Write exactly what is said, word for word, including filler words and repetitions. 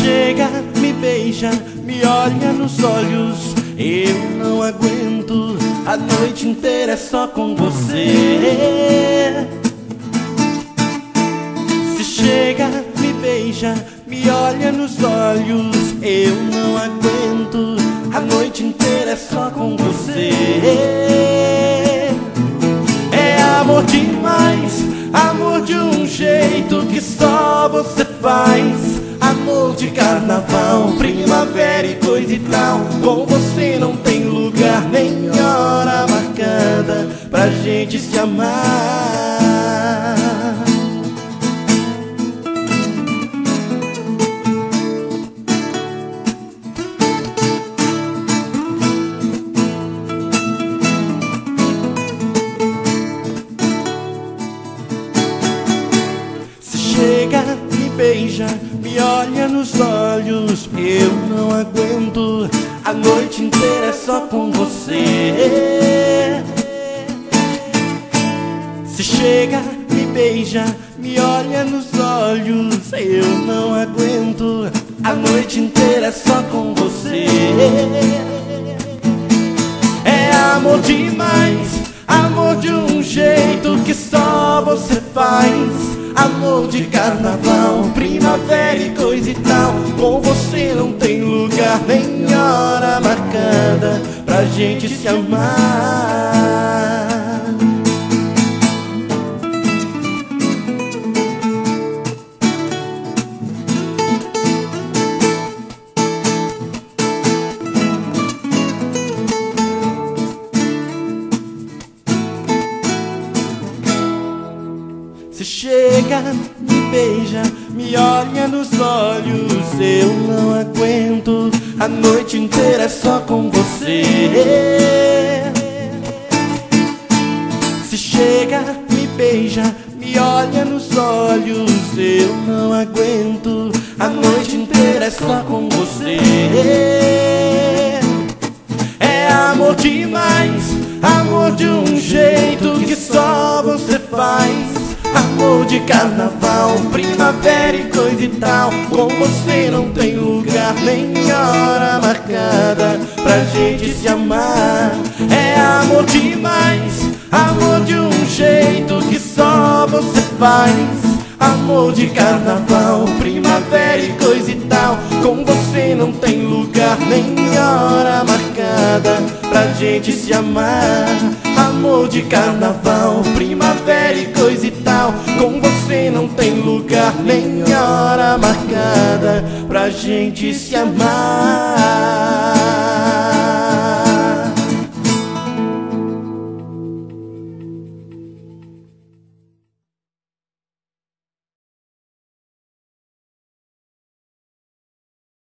chega, me beija, me olha nos olhos, eu não aguento, a noite inteira é só com você. Se chega, me beija, me olha nos olhos, eu não aguento, a noite inteira é só com você. É amor demais, amor de um jeito que só você faz. Amor de carnaval, primavera e coisa e tal. Com você não tem lugar nem hora marcada pra gente se amar. Se chega, me beija, me olha nos olhos, eu não aguento, a noite inteira é só com você. Se chega, me beija, me olha nos olhos, eu não aguento, a noite inteira é só com você. É amor demais, amor de um jeito que só você faz. Amor de carnaval, primavera e coisa e tal. Com você não tem lugar nem hora marcada pra gente se amar. Se chega, me beija, me olha nos olhos, eu não aguento, a noite inteira é só com você. Se chega, me beija, me olha nos olhos, eu não aguento, a noite inteira é só com você. É amor demais, amor de um jeito que só você faz. Amor de carnaval, primavera e coisa e tal. Com você não tem lugar nem hora marcada pra gente se amar. É amor demais, amor de um jeito que só você faz. Amor de carnaval, primavera e coisa e tal. Com você não tem lugar nem hora marcada pra gente se amar. Amor de carnaval, primavera e coisa e tal. Com você não tem lugar nem hora marcada pra gente se amar.